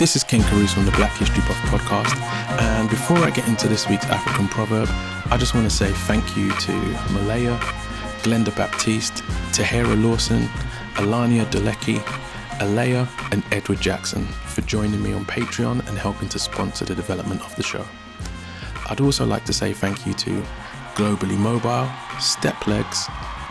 This is Ken Caruso from the Black History Buff podcast, and before I get into this week's African proverb, I just want to say thank you to Malaya, Glenda Baptiste, Tahira Lawson, Alania Dolecki, Alea, and Edward Jackson for joining me on Patreon and helping to sponsor the development of the show. I'd also like to say thank you to Globally Mobile, Steplegs,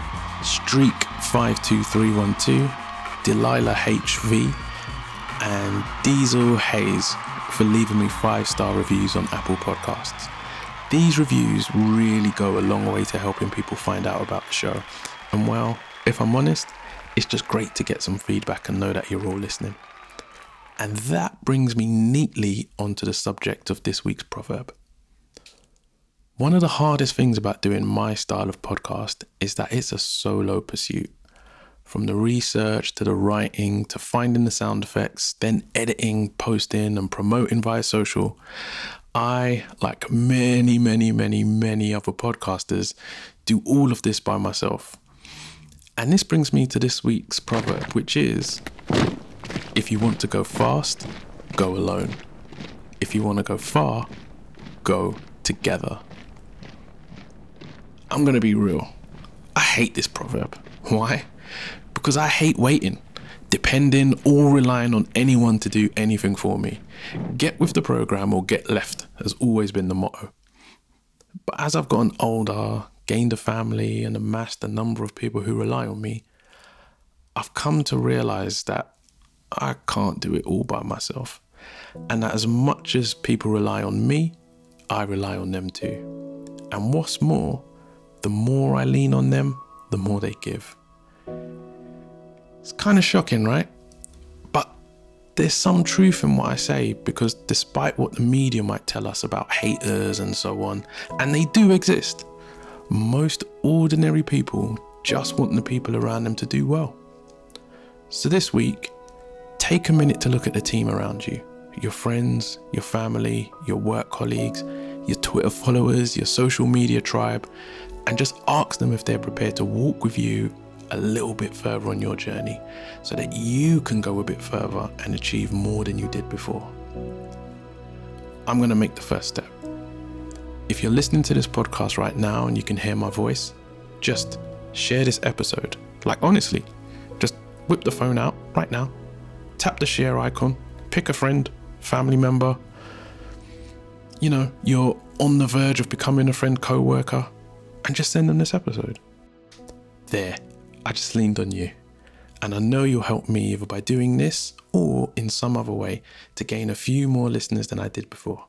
Streak52312, Delilah HV, and Diesel Hayes for leaving me 5-star reviews on Apple Podcasts. These reviews really go a long way to helping people find out about the show. And well, if I'm honest, it's just great to get some feedback and know that you're all listening. And that brings me neatly onto the subject of this week's proverb. One of the hardest things about doing my style of podcast is that it's a solo pursuit. From the research to the writing to finding the sound effects, then editing, posting and promoting via social, I, like many other podcasters, do all of this by myself. And this brings me to this week's proverb, which is, if you want to go fast, go alone. If you want to go far, go together. I'm going to be real. I hate this proverb. Why? Because I hate waiting, depending or relying on anyone to do anything for me. Get with the program or get left has always been the motto. But as I've gotten older, gained a family and amassed a number of people who rely on me, I've come to realize that I can't do it all by myself. And that as much as people rely on me, I rely on them too. And what's more, the more I lean on them, the more they give. It's kind of shocking, right? But there's some truth in what I say, because despite what the media might tell us about haters and so on, and they do exist, most ordinary people just want the people around them to do well. So this week, take a minute to look at the team around you, your friends, your family, your work colleagues, your Twitter followers, your social media tribe, and just ask them if they're prepared to walk with you a little bit further on your journey so that you can go a bit further and achieve more than you did before. I'm going to make the first step. If you're listening to this podcast right now and you can hear my voice, just share this episode. Like, honestly, just whip the phone out right now, tap the share icon, pick a friend, family member. You know, you're on the verge of becoming a friend, co-worker, and just send them this episode. There, I just leaned on you. And I know you'll help me either by doing this or in some other way to gain a few more listeners than I did before.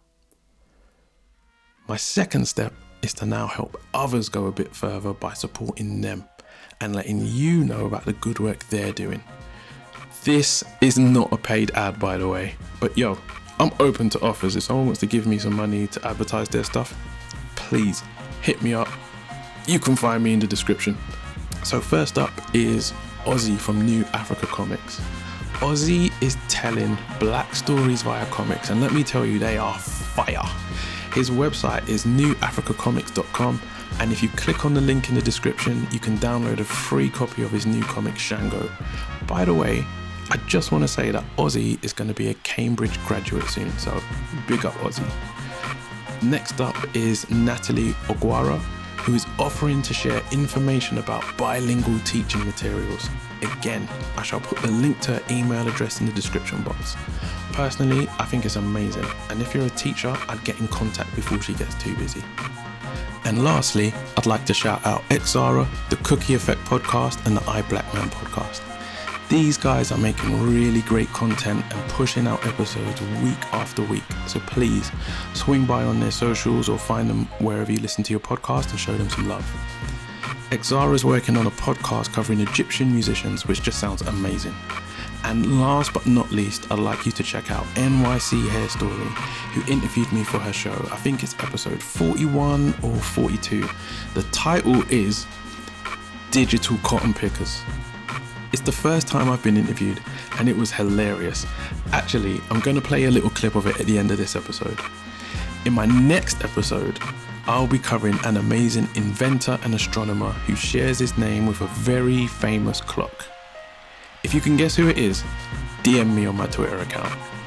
My second step is to now help others go a bit further by supporting them and letting you know about the good work they're doing. This is not a paid ad, by the way, but yo, I'm open to offers. If someone wants to give me some money to advertise their stuff, please hit me up. You can find me in the description. So first up is Ozzy from New Africa Comics. Ozzy is telling black stories via comics, and let me tell you, they are fire. His website is newafricacomics.com, and if you click on the link in the description, you can download a free copy of his new comic, Shango. By the way, I just want to say that Ozzy is going to be a Cambridge graduate soon, so big up Ozzy. Next up is Natalie Ogwara, who is offering to share information about bilingual teaching materials. Again, I shall put the link to her email address in the description box. Personally, I think it's amazing, and if you're a teacher, I'd get in contact before she gets too busy. And lastly, I'd like to shout out Exara, the Cookie Effect podcast, and the iBlackman podcast. These guys are making really great content and pushing out episodes week after week. So please swing by on their socials or find them wherever you listen to your podcast and show them some love. Exara is working on a podcast covering Egyptian musicians, which just sounds amazing. And last but not least, I'd like you to check out NYC Hair Story, who interviewed me for her show. I think it's episode 41 or 42. The title is Digital Cotton Pickers. It's the first time I've been interviewed, and it was hilarious. Actually, I'm going to play a little clip of it at the end of this episode. In my next episode, I'll be covering an amazing inventor and astronomer who shares his name with a very famous clock. If you can guess who it is, DM me on my Twitter account.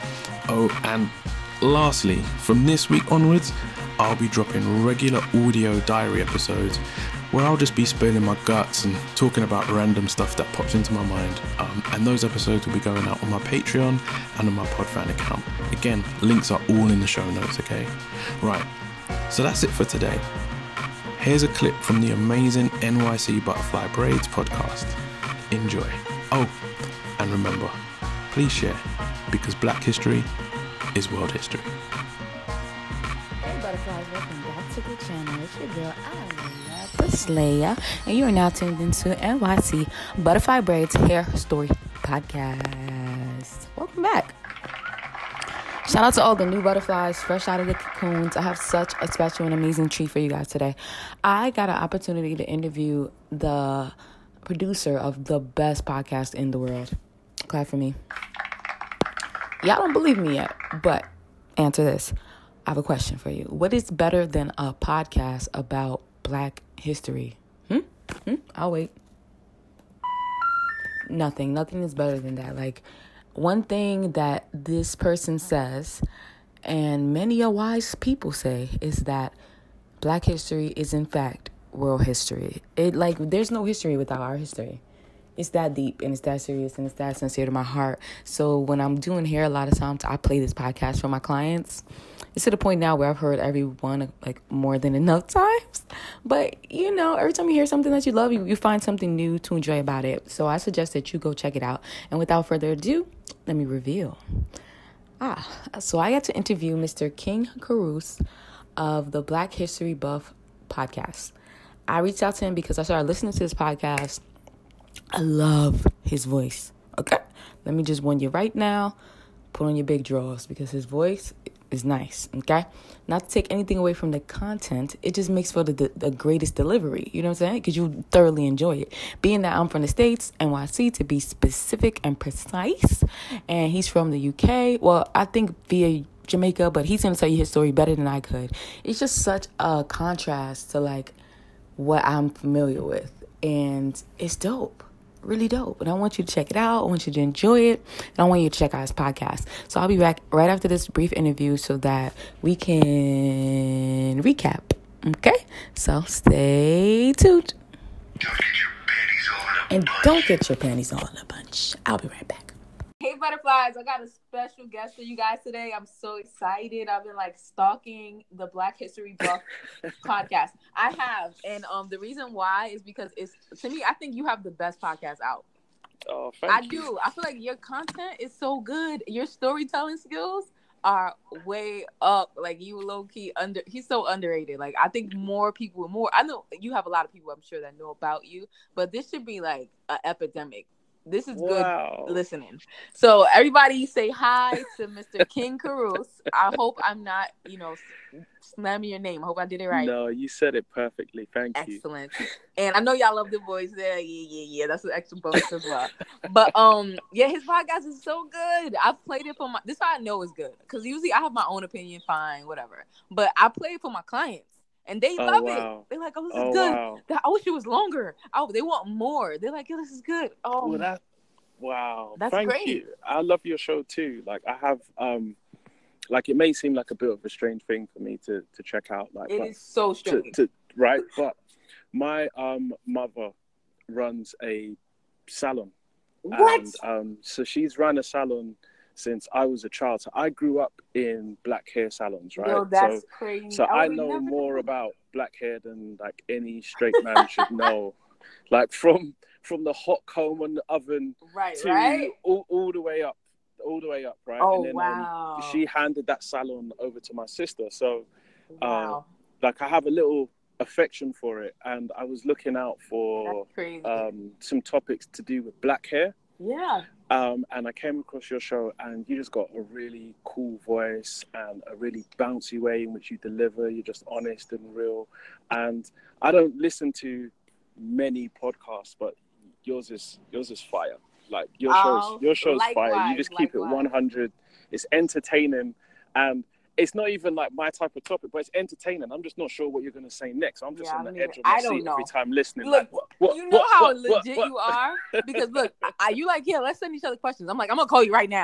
Oh, and lastly, from this week onwards, I'll be dropping regular audio diary episodes where I'll just be spilling my guts and talking about random stuff that pops into my mind. And those episodes will be going out on my Patreon and on my Podfan account. Again, links are all in the show notes, okay? Right, so that's it for today. Here's a clip from the amazing NYC Butterfly Braids podcast. Enjoy. Oh, and remember, please share, because Black history is world history. Hey butterflies, welcome back to the channel. It's your girl, I the Slayer, and you are now tuned into NYC Butterfly Braids Hair Story Podcast. Welcome back. Shout out to all the new butterflies fresh out of the cocoons. I have such a special and amazing treat for you guys today. I got an opportunity to interview the producer of the best podcast in the world. Clap for me. Y'all don't believe me yet, but answer this. I have a question for you. What is better than a podcast about Black history? I'll wait. Nothing is better than that. Like, one thing that this person says, and many a wise people say, is that Black history is in fact world history. There's no history without our history. It's that deep and it's that serious and it's that sincere to my heart. So when I'm doing hair, a lot of times I play this podcast for my clients. It's to the point now where I've heard everyone like more than enough times. But, every time you hear something that you love, you find something new to enjoy about it. So I suggest that you go check it out. And without further ado, let me reveal. So I got to interview Mr. King Caruso of the Black History Buff podcast. I reached out to him because I started listening to this podcast. I love his voice. Okay? Let me just warn you right now. Put on your big drawers because his voice is nice. Okay? Not to take anything away from the content. It just makes for the greatest delivery. You know what I'm saying? Because you thoroughly enjoy it. Being that I'm from the States, NYC, to be specific and precise. And he's from the UK. Well, I think via Jamaica, but he's going to tell you his story better than I could. It's just such a contrast to like what I'm familiar with. And it's dope. Really dope. And I want you to check it out. I want you to enjoy it. And I want you to check out his podcast. So I'll be back right after this brief interview so that we can recap. Okay? So stay tuned. Don't get your panties all in a bunch. I'll be right back. Hey butterflies, I got a special guest for you guys today. I'm so excited. I've been stalking the Black History Buff podcast. I have, and the reason why is because to me, I think you have the best podcast out. Oh, thank you. I do. I feel like your content is so good. Your storytelling skills are way up. Like, you low key he's so underrated. Like, I think more people I know you have a lot of people I'm sure that know about you, but this should be like an epidemic. This is good listening. So everybody say hi to Mr. King Caruso. I hope I'm not, slamming your name. I hope I did it right. No, you said it perfectly. Thank you. Excellent. And I know y'all love the voice there. Yeah. That's an extra bonus as well. But his podcast is so good. I've played it for this is how I know it's good. Because usually I have my own opinion, fine, whatever. But I play it for my clients. And they love it. They're like, this is good. Wow. I wish it was longer. They want more. They're like, this is good. Oh, wow. That's Thank great. you. I love your show too. Like, I have, it may seem like a bit of a strange thing for me to check out. It is so strange. Right? But my mother runs a salon. What? And, so she's run a salon since I was a child. So I grew up in black hair salons, right? Yo, that's crazy. So I know more about black hair than any straight man should know. From the hot comb on the oven to all the way up, right? Oh, and then, wow. She handed that salon over to my sister. So, I have a little affection for it, and I was looking out for some topics to do with black hair. Yeah. And I came across your show, and you just got a really cool voice and a really bouncy way in which you deliver. You're just honest and real. And I don't listen to many podcasts, but yours is fire. Like, your show's fire. You just keep it 100. It's entertaining, and it's not even my type of topic, but it's entertaining. I'm just not sure what you're going to say next. I'm just on the edge of my seat every time listening. Look, how legit you are? Because look, you let's send each other questions. I'm like, I'm going to call you right now. I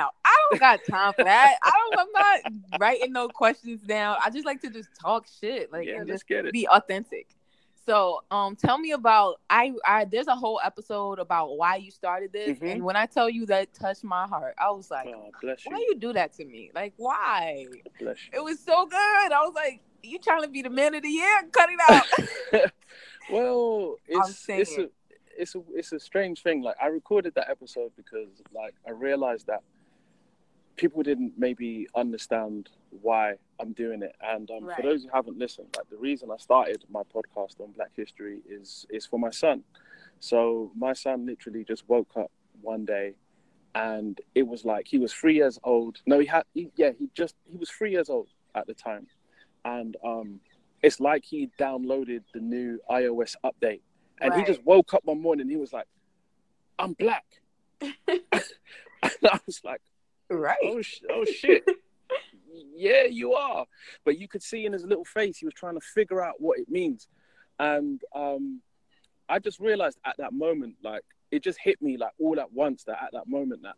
don't got time for that. I'm not writing no questions down. I just like to just talk shit, like, Yeah, and let's just get it. be authentic. So, tell me about I. There's a whole episode about why you started this, Mhm. and when I tell you that touched my heart, I was like, Oh, bless why you. you do that to me? Like, why? Bless It was so good. I was like, you trying to be the man of the year? Cut it out. you. Well, I'm it's saying, a strange thing. Like, I recorded that episode because, like, I realized that people didn't maybe understand why I'm doing it. And Right. for those who haven't listened, like, the reason I started my podcast on Black History is for my son. So my son literally just woke up one day, and it was like he was 3 years old. No, he was 3 years old at the time, and it's like he downloaded the new iOS update, and he Right. just woke up one morning. And he was like, "I'm black," and I was like, right. oh shit, yeah, you are. But you could see in his little face he was trying to figure out what it means. And I just realized at that moment, like, it just hit me like all at once, that at that moment that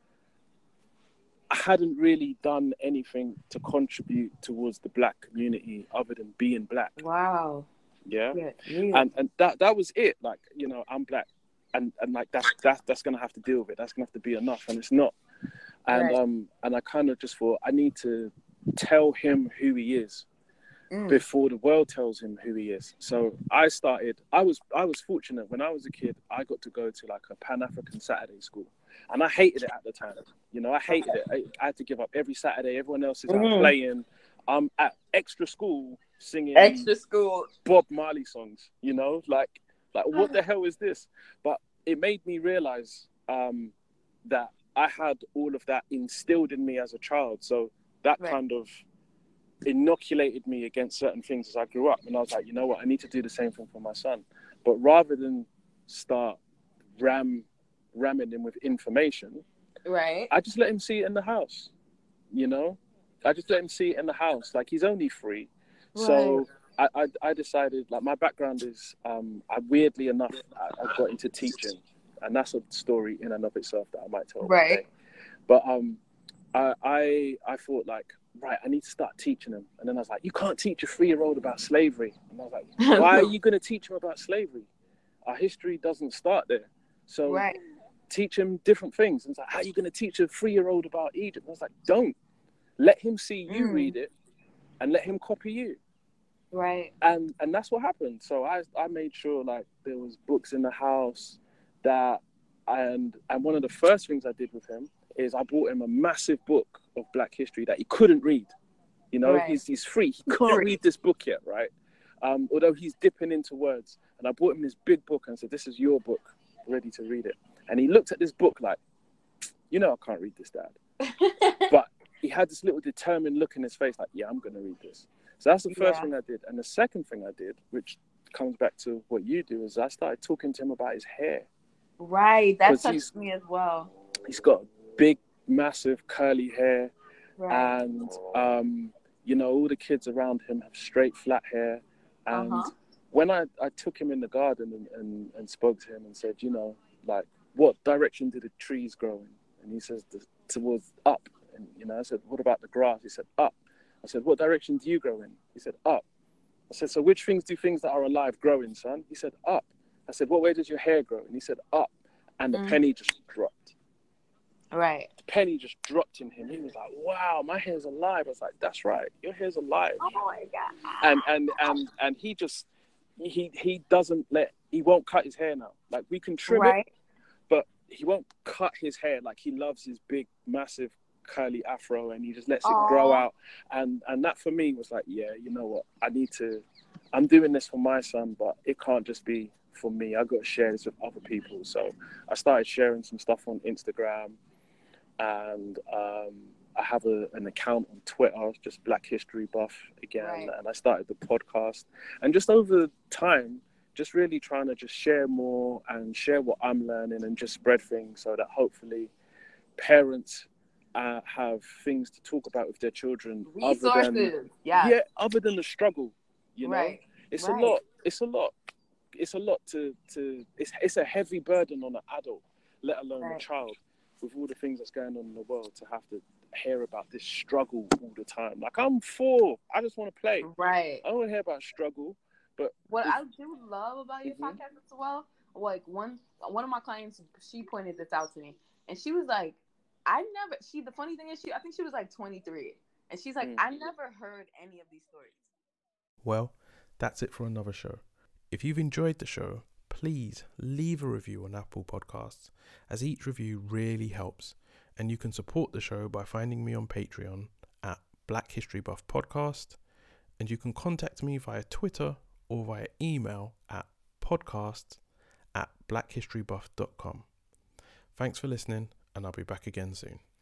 I hadn't really done anything to contribute towards the black community other than being black. Wow. Yeah. Yeah. And that was it. Like, you know, I'm black, and like that's gonna have to deal with it. That's gonna have to be enough, and it's not. And Right. and I kind of just thought I need to tell him who he is before the world tells him who he is. So I was fortunate. When I was a kid, I got to go to like a Pan-African Saturday school, and I hated it at the time. You know, I hated it. I had to give up every Saturday. Everyone else is out playing. I'm at extra school singing Bob Marley songs. You know, like what the hell is this? But it made me realize that I had all of that instilled in me as a child. So that kind of inoculated me against certain things as I grew up. And I was like, you know what, I need to do the same thing for my son. But rather than start ramming him with information, right, I just let him see it in the house. You know, I just let him see it in the house. Like, he's only 3. Right. So I decided, like, my background is, weirdly enough, I got into teaching. And that's a story in and of itself that I might tell one day. But I thought, like, right, I need to start teaching him. And then I was like, you can't teach a 3-year-old about slavery. And I was like, why are you going to teach him about slavery? Our history doesn't start there. So teach him different things. And it's like, how are you going to teach a 3-year-old about Egypt? And I was like, don't. Let him see you read it and let him copy you. Right. And that's what happened. So I made sure, like, there was books in the house that, and one of the first things I did with him is I bought him a massive book of Black history that he couldn't read. You know, he's 3. He can't read this book yet, right? Although he's dipping into words. And I bought him this big book and said, this is your book, ready to read it. And he looked at this book like, you know, I can't read this, Dad. But he had this little determined look in his face like, yeah, I'm going to read this. So that's the first thing I did. And the second thing I did, which comes back to what you do, is I started talking to him about his hair. Right. That touched me as well. He's got big, massive, curly hair. Right. And, you know, all the kids around him have straight, flat hair. And when I took him in the garden and spoke to him and said, you know, like, what direction do the trees grow in? And he says, towards up. And, you know, I said, what about the grass? He said, up. I said, what direction do you grow in? He said, up. I said, so which things do things that are alive grow in, son? He said, up. I said, what way does your hair grow? And he said, up. And the penny just dropped. Right. The penny just dropped in him. He was like, wow, my hair's alive. I was like, that's right. Your hair's alive. Oh my God. And he just, he won't cut his hair now. Like, we can trim it, but he won't cut his hair. Like, he loves his big, massive, curly afro, and he just lets it grow out. And that for me was like, yeah, you know what? I'm doing this for my son, but it can't just be for me. I got to share this with other people. So I started sharing some stuff on Instagram, and I have an account on Twitter, just Black History Buff again. And I started the podcast, and just over time, just really trying to just share more and share what I'm learning and just spread things so that hopefully parents have things to talk about with their children. Resources. Other than the struggle, you know, it's a lot. It's a lot to it's a heavy burden on an adult, let alone a child. with all the things that's going on in the world, to have to hear about this struggle all the time. Like, I'm 4. I just want to play. Right. I don't want to hear about struggle. But what I do love about your podcast as well, like one of my clients, she pointed this out to me, and she was like, the funny thing is, I think she was like 23, and she's like, I never heard any of these stories. Well, that's it for another show. If you've enjoyed the show, please leave a review on Apple Podcasts, as each review really helps, and you can support the show by finding me on Patreon at Black History Buff Podcast, and you can contact me via Twitter or via email at podcasts@blackhistorybuff.com. Thanks for listening, and I'll be back again soon.